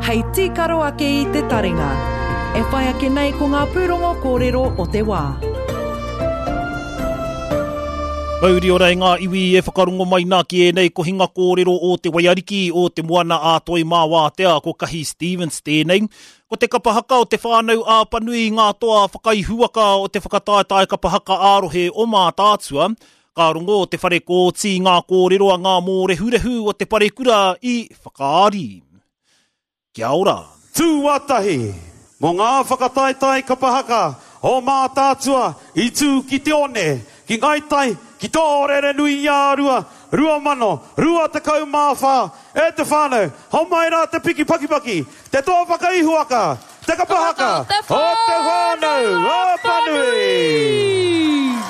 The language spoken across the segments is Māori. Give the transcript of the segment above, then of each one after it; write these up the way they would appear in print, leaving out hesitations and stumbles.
Hei tīkaro ake i te taringa. E whai ake nei ko ngā pūrongo kōrero o te wā. Kauri o rei ngā iwi e whakarungo mai nā ki e nei ko hinga kōrero o te waiariki o te moana a toi mā wātea ko Kahi Stevens tēnei. Ko te kapahaka o te whānau a panui ngā toa whakaihuaka o te whakataetai kapahaka ārohe o mā tātua. Ka rongo o te whare kōti ngā kōrero a ngā mōrehurehu o te parekura i whakaari. Kia ora. Tūatahi, mō ngā whakataetai kapahaka o mā tātua i tū ki te one, ki ngaitai, ki tōrere nui i ārua, rua mano, rua te kau māwha, e te whānau, hau mai rā te piki pakipaki, te tō whakaihuaka, te kapahaka, o te whānau, o panui!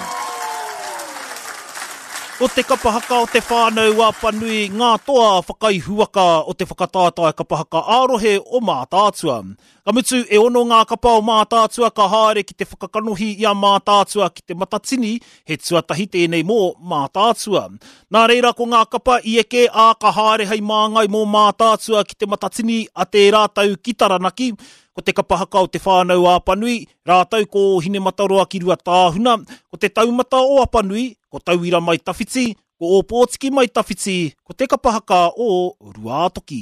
O te kapahaka o te whānau a panui, ngā toa whakaihuaka o te whakatātai kapahaka ārohe o mā tātua. Ka mutu e ono ngā kapa o mā tātua ka haere ki te whakakanohi i a mā tātua ki te matatini, he tuatahi tēnei mō mā tātua. Nā reira ko ngā kapa i eke a ka haere hei māngai mō mā tātua ki te matatini a te rātau ki taranaki. Ko te kapahaka o te whānau a panui, rātau ko hine mataroa ki rua tāhuna, ko te taumata o a panui, ko tauira mai tawhiti, ko o pōtiki mai tawhiti, ko te kapahaka o ruātoki.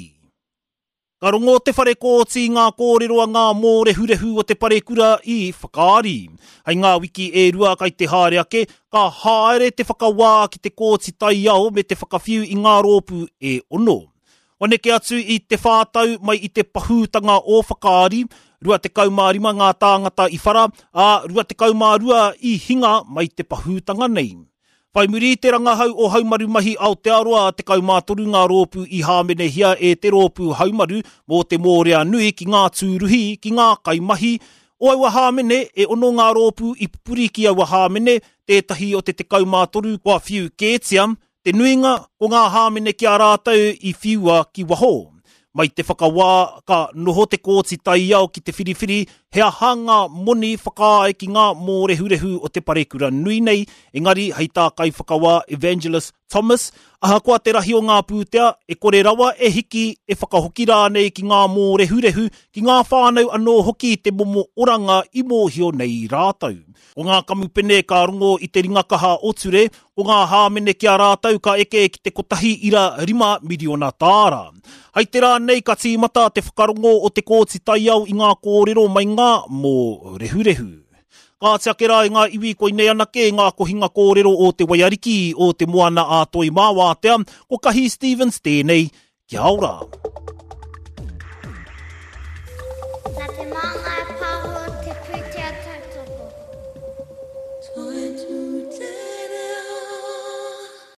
Ka rongo te whare kōti ngā kōreroa ngā mōrehurehu o te parekura i whakaari. Hei ngā wiki e rua kai te haere ake, ka haere te whakawā ki te kōti tai au me te whakawhiu i ngā rōpu e ono. Oneke atu i te whātau mai i te pahūtanga o whakaari, rua te kaumārima ngā tāngata i whara, rua te kaumārua i hinga mai te pahūtanga nei. Whai muri te rangahau o haumaru mahi Aotearoa te kaumātoru ngā rōpu i hāmenehia e te rōpu haumaru mō te mōrea nui ki ngā tūruhi, ki ngā kaimahi. O aua hāmene e ono ngā rōpu i pupuri ki aua hāmene, tētahi o te kaumātoru kua whiu kētiam, te nuinga o ngā hāmene ki a rātau i whiua ki waho. Mai te whakawā ka noho te kōti tai au ki te whiriwhiri, hea hanga moni whakaae ki ngā mōrehurehu o te parekura nui nei, engari hei tā kai whakawā Evangelist Thomas, ahakoa te rahi o ngā pūtea, e kore rawa e hiki e whakahoki rā nei ki ngā mōrehurehu, ki ngā whānau anō hoki te momo oranga i mōhio nei rātau. O ngā kamupene ka rongo i te ringakaha o ture, o ngā hāmene ki a rātau ka eke ki te 1.5 miliona tāra. Hei te rā nei ka tīmata te whakarongo o te kōti tai au i ngā kōrero mai ngā mōrehurehu. Ka te ake rā i ngā iwi koi nei anake ngā kohinga kōrero o te waiariki o te moana a toi mā wātea, ko Kahi Stevens tēnei, kia ora. Nā te mā